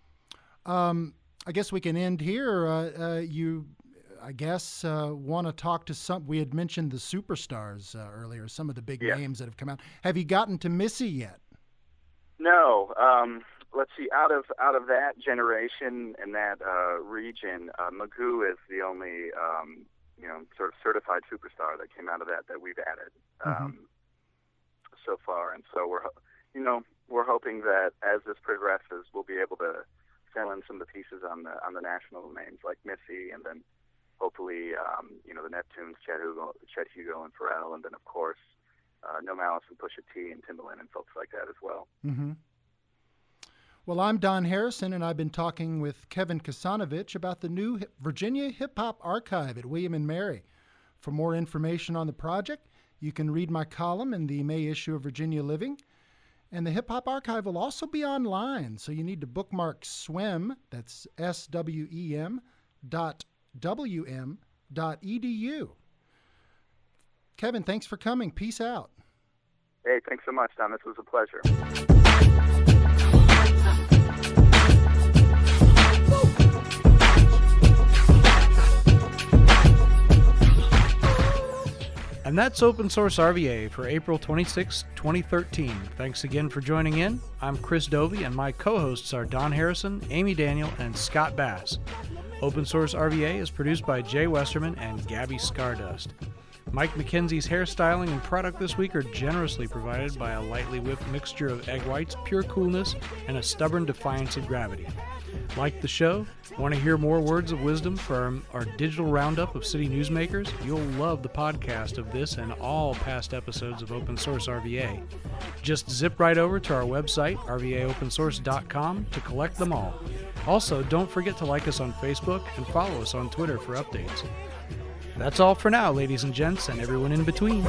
I guess we can end here. You, I guess, want to talk to some. We had mentioned the superstars earlier, some of the big names that have come out. Have you gotten to Missy yet? No. Let's see. Out of that generation and that region, Magoo is the only sort of certified superstar that came out of that we've added so far. And so we're hoping that as this progresses, we'll be able to fill in some of the pieces on the national names like Missy, and then hopefully the Neptunes, Chet Hugo, and Pharrell, and then of course No Malice and Pusha T and Timbaland and folks like that as well. Well, I'm Don Harrison, and I've been talking with Kevin Kasanovich about the new Virginia Hip Hop Archive at William & Mary. For more information on the project, you can read my column in the May issue of Virginia Living. And the Hip Hop Archive will also be online, so you need to bookmark SWEM, that's SWEM, .wm.edu. Kevin, thanks for coming. Peace out. Hey, thanks so much, Don. This was a pleasure. And that's Open Source RVA for April 26, 2013. Thanks again for joining in. I'm Chris Dovey, and my co-hosts are Don Harrison, Amy Daniel, and Scott Bass. Open Source RVA is produced by Jay Westerman and Gabby Scardust. Mike McKenzie's hairstyling and product this week are generously provided by a lightly whipped mixture of egg whites, pure coolness, and a stubborn defiance of gravity. Like the show? Want to hear more words of wisdom from our digital roundup of city newsmakers? You'll love the podcast of this and all past episodes of Open Source RVA. Just zip right over to our website, rvaopensource.com, to collect them all. Also, don't forget to like us on Facebook and follow us on Twitter for updates. That's all for now, ladies and gents, and everyone in between.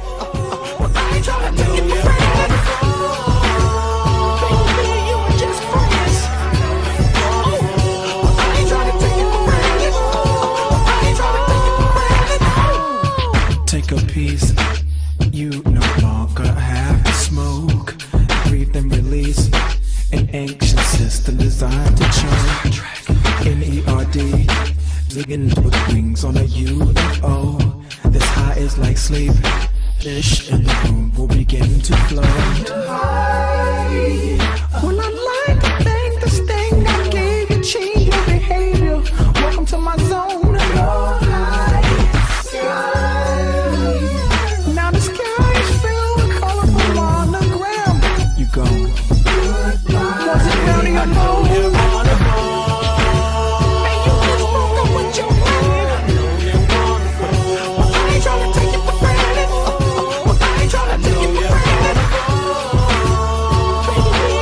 Take a piece, you no longer have to smoke. Breathe and release an ancient system designed to choke. NERD, digging with wings on a UFO. This high is like sleep. Fish in the room will begin to float. Well, I like to think this thing I gave you change your behavior. Welcome to my zone. Now the sky is filled with colorful monogram. You go. Was it round your phone? Trying to take it for granted. I ain't trying to take it for granted.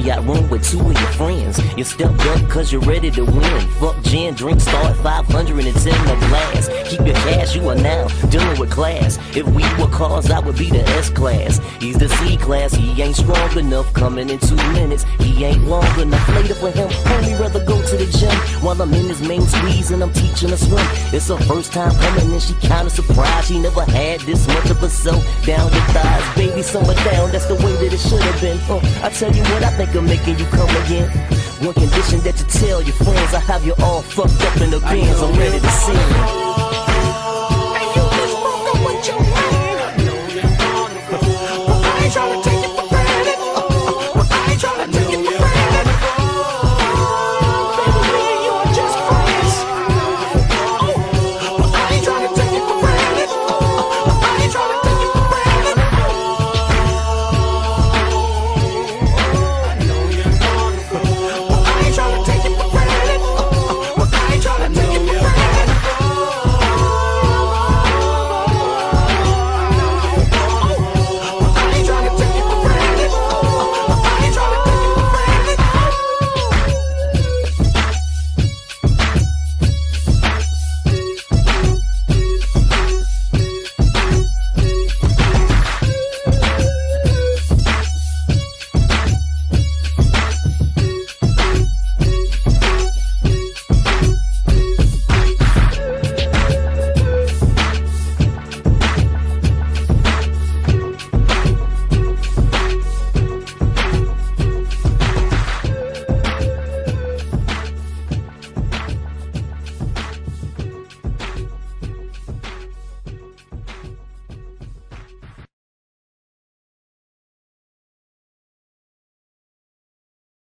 Marriott room with 2 of your friends. You stepped up cause you're ready to win. Fuck gin, drink start 510 a glass. Keep your cash, you are now dealing with class. If we were cars, I would be the S-class. He's the C-class, he ain't strong enough. Coming in 2 minutes, he ain't long enough. Later for him, only rather go to the gym while I'm in his main squeeze and I'm teaching her swim. It's her first time coming and she kinda surprised. She never had this much of herself down the thighs. Baby, somewhere down, that's the way that it should have been. I tell you what, I think of making you come again. One condition that you tell your friends, I have you all fucked up in the bins. I'm ready to sing.